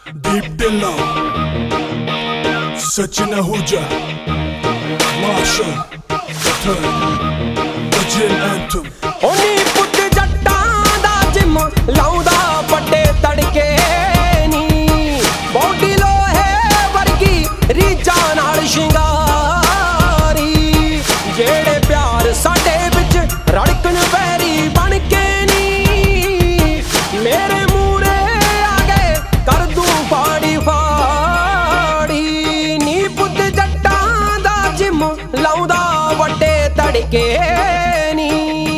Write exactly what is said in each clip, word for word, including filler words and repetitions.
Deep Dillo, Sachin Ahuja, Marshall, The Gin Anthem. Oni put jatta da gym launda pade tadke ni body lohe vargi रीजा नाल शिंगारी जेड़े प्यार साडे विच रड़कन vary बन के नी मेरे मूरे आ गए कर दूं फाड़ी फाड़ी नी पुत जट्टां दा जिम लाउंदा वड्डे तड़के नी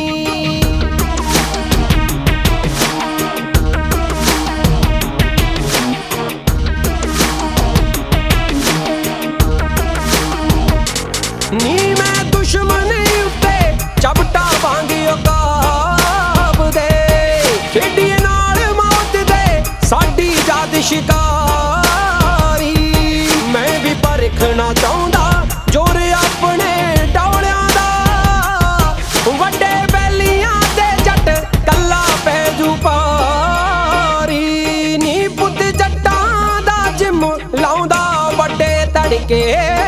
नी मैं दुश्मन उत्ते चपटा वांगी काब दे खेडिए नाल मौत दे साडी जात शिकारी मैं भी परखना चाहुंदा जोर अपने डौलियां दा वड्डे बैलियां ते जट कल्ला पैजू पारी नी पुत जट्टां दा जिम लाउंदा वड्डे तड़के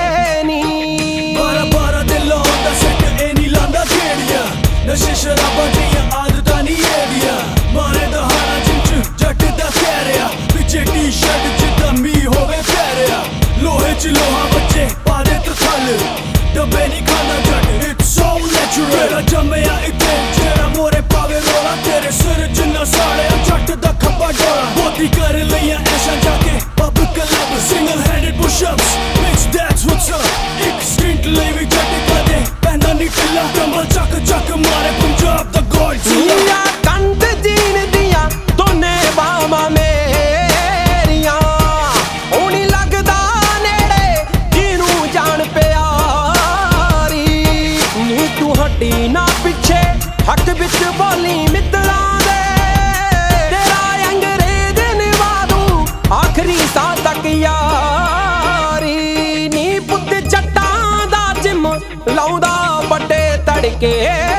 नशे शराबां दियां आदतां नी एदियां मारे दा हारा जिंच जट दा खैरिया पिछे टी शर्ट जिद्दां मी होवे पैरिया लोहे च लोहा बच्चे पादे तरखल डब्बे नी खाना जट इट्स सो नेचुरल तेरा जम्मेया इत्थे जेड़ा मोरे पावे रोला तेरे सिर जिन्ना साड़िया जट दा खब्बा डोला बोती कर लियां ऐशा जाके pub club single handed push-ups bitch that's what's up एक स्टिंट ਲਈ ਵੀ ਜੱਟ ਕਦੇ ਪੈਂਦਾ ਨੀ ਢਿੱਲਾ ਕੰਬਲ ਚੱਕ ਚੱਕ ਮਾਰੇ ਪੰਜਾਬ ਦਾ ਗੋਡਜ਼ਿਲਾ ਕੰਧ ਜੀਨ ਦੀਆਂ ਦੋਨੇ ਬਾਹਾਂ ਮੇਰੀਆਂ ਉਹ ਨੀ ਲੱਗਦਾ ਨੇੜੇ ਜਿਹਨੂੰ ਜਾਣ ਪਿਆਰੀ ਨੀ ਤੂੰ ਹੱਡੀ ਨਾ ਪਿੱਛੇ ਹੱਕ ਵਿੱਚ ਬੋਲੀ ਮਿੱਤਰਾਂ ਦੇ ਤੇਰਾ ਅੰਗਰੇਜ਼ ਨਿਵਾਦੂ ਆਖਰੀ ਸਾਹ ਤੱਕ ਯਾਰੀ ਨੀ ਪੁੱਤ ਜੱਟਾਂ ਦਾ ਜਿਮ ਲਾਉਂਦਾ ਵੱਡੇ ਤੜਕੇ